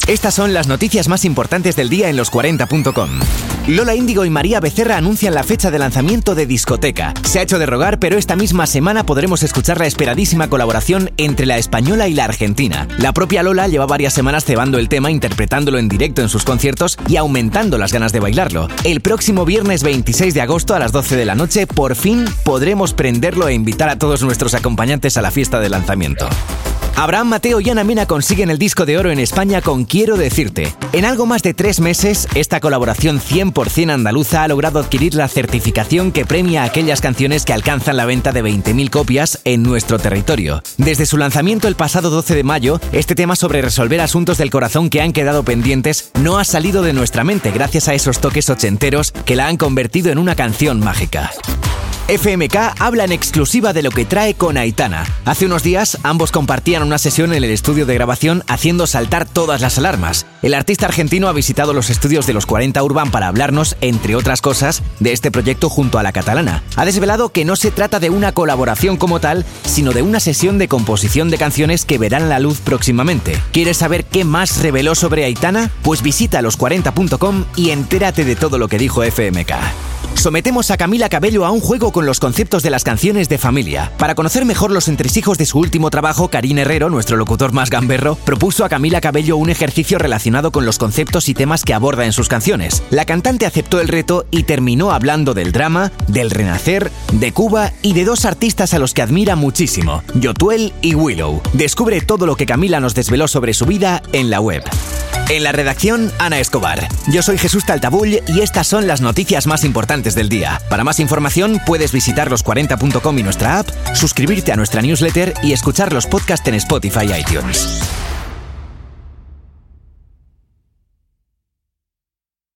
Estas son las noticias más importantes del día en los40.com. Lola Índigo y María Becerra anuncian la fecha de lanzamiento de Discoteca. Se ha hecho de rogar, pero esta misma semana podremos escuchar la esperadísima colaboración entre la española y la argentina. La propia Lola lleva varias semanas cebando el tema, interpretándolo en directo en sus conciertos y aumentando las ganas de bailarlo. El próximo viernes 26 de agosto a las 12 de la noche, por fin podremos prenderlo e invitar a todos nuestros acompañantes a la fiesta de lanzamiento. Abraham Mateo y Ana Mena consiguen el disco de oro en España con Quiero Decirte. En algo más de 3 meses, esta colaboración 100% andaluza ha logrado adquirir la certificación que premia a aquellas canciones que alcanzan la venta de 20.000 copias en nuestro territorio. Desde su lanzamiento el pasado 12 de mayo, este tema sobre resolver asuntos del corazón que han quedado pendientes no ha salido de nuestra mente gracias a esos toques ochenteros que la han convertido en una canción mágica. FMK habla en exclusiva de lo que trae con Aitana. Hace unos días, ambos compartían una sesión en el estudio de grabación haciendo saltar todas las alarmas. El artista argentino ha visitado los estudios de los 40 Urban para hablarnos, entre otras cosas, de este proyecto junto a la catalana. Ha desvelado que no se trata de una colaboración como tal, sino de una sesión de composición de canciones que verán la luz próximamente. ¿Quieres saber qué más reveló sobre Aitana? Pues visita los40.com y entérate de todo lo que dijo FMK. Sometemos a Camila Cabello a un juego con los conceptos de las canciones de familia. Para conocer mejor los entresijos de su último trabajo, Karim Herrero, nuestro locutor más gamberro, propuso a Camila Cabello un ejercicio relacionado con los conceptos y temas que aborda en sus canciones. La cantante aceptó el reto y terminó hablando del drama, del renacer, de Cuba y de 2 artistas a los que admira muchísimo, Yotuel y Willow. Descubre todo lo que Camila nos desveló sobre su vida en la web. En la redacción, Ana Escobar. Yo soy Jesús Taltabull y estas son las noticias más importantes del día. Para más información puedes visitar los40.com y nuestra app, suscribirte a nuestra newsletter y escuchar los podcasts en Spotify y iTunes.